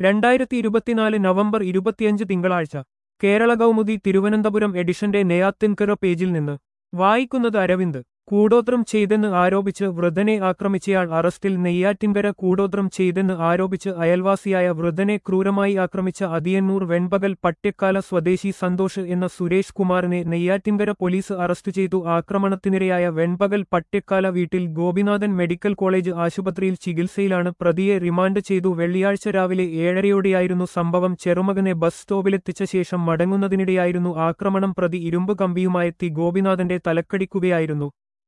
2024 November 25 തിങ്കളാഴ്ച കേരള കൗമുദി തിരുവനന്തപുരം എഡിഷന്റെ നെയ്യാത്തിൻകര പേജിൽ നിന്ന് വായിക്കുന്നത് അരവിന്ദ്. കൂടോത്രം ചെയ്തെന്ന് ആരോപിച്ച് വൃദ്ധനെ ആക്രമിച്ചയാൾ അറസ്റ്റിൽ. നെയ്യാറ്റിൻകര. കൂടോത്രം ചെയ്തെന്ന് ആരോപിച്ച് അയൽവാസിയായ വൃദ്ധനെ ക്രൂരമായി ആക്രമിച്ച അതിയന്നൂർ വെൺപകൽ പട്ട്യക്കാല സ്വദേശി സന്തോഷ് എന്ന സുരേഷ് കുമാറിനെ നെയ്യാറ്റിൻകര പോലീസ് അറസ്റ്റ് ചെയ്തു. ആക്രമണത്തിനിരയായ വെൺപകൽ പട്ട്യക്കാല വീട്ടിൽ ഗോപിനാഥൻ മെഡിക്കൽ കോളേജ് ആശുപത്രിയിൽ ചികിത്സയിലാണ്. പ്രതിയെ റിമാൻഡ് ചെയ്തു. വെള്ളിയാഴ്ച രാവിലെ 7:30യോടെയായിരുന്നു സംഭവം. ചെറുമകനെ ബസ് സ്റ്റോപ്പിലെത്തിച്ച ശേഷം മടങ്ങുന്നതിനിടെയായിരുന്നു ആക്രമണം. പ്രതി ഇരുമ്പ് കമ്പിയുമായെത്തി ഗോപിനാഥന്റെ തലക്കടിക്കുകയായിരുന്നു.